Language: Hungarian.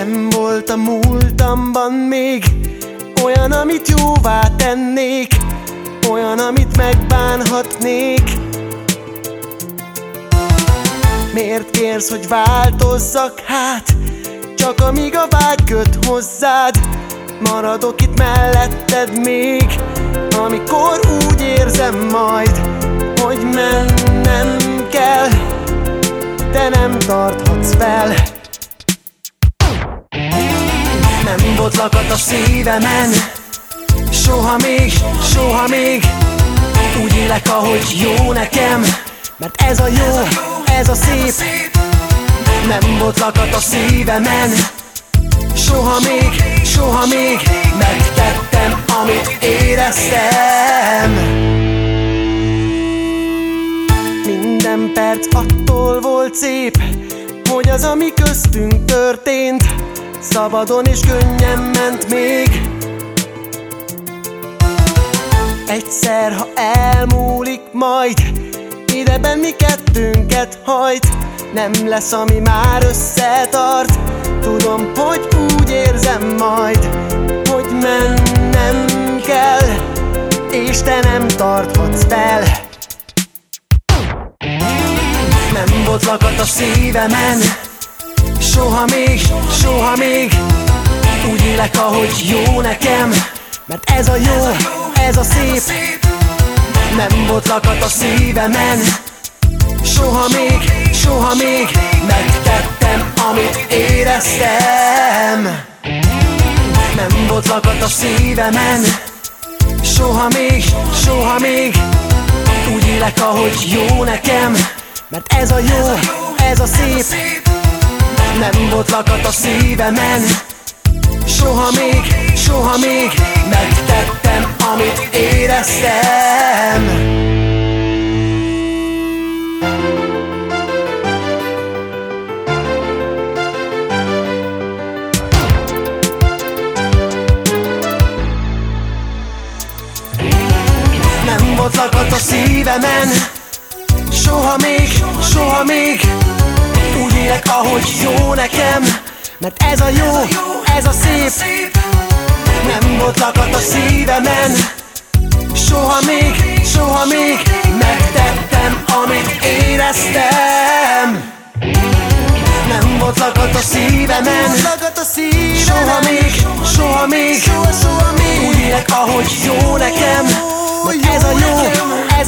Nem volt a múltamban még olyan, amit jóvá tennék, olyan, amit megbánhatnék. Miért kérsz, hogy változzak hát? Csak amíg a vágy köt hozzád, maradok itt melletted még, amikor úgy érzem majd, hogy mennem kell, de nem tarthatsz fel. Nem botlakad a szívemen, soha még úgy élek, ahogy jó nekem, mert ez a jó, ez a szép. Nem botlakad a szívemen, soha még megtettem, amit éreztem. Minden perc attól volt szép, hogy az, ami köztünk történt, szabadon és könnyen ment még. Egyszer, ha elmúlik majd, ideben mi kettőnket hajt, nem lesz, ami már összetart. Tudom, hogy úgy érzem majd, hogy mennem kell, és te nem tarthatsz fel. Nem botlakad a szívemen, soha még úgy élek, ahogy jó nekem, mert ez a jó, ez a szép. Nem botlakad a szívemen, soha még megtettem, amit éreztem. Nem botlakad a szívemen, soha még úgy élek, ahogy jó nekem, mert ez a jó, ez a szép. Nem botlakad a szívemen, soha még megtettem, amit éreztem. Nem botlakad a szívemen, soha még úgy élek, ahogy jó nekem, mert ez a jó, ez a szép. Nem botlakad a szívemen, soha még megtettem, amit éreztem. Nem botlakad a szívemen, soha még úgy élek, ahogy jó nekem, mert ez a jó,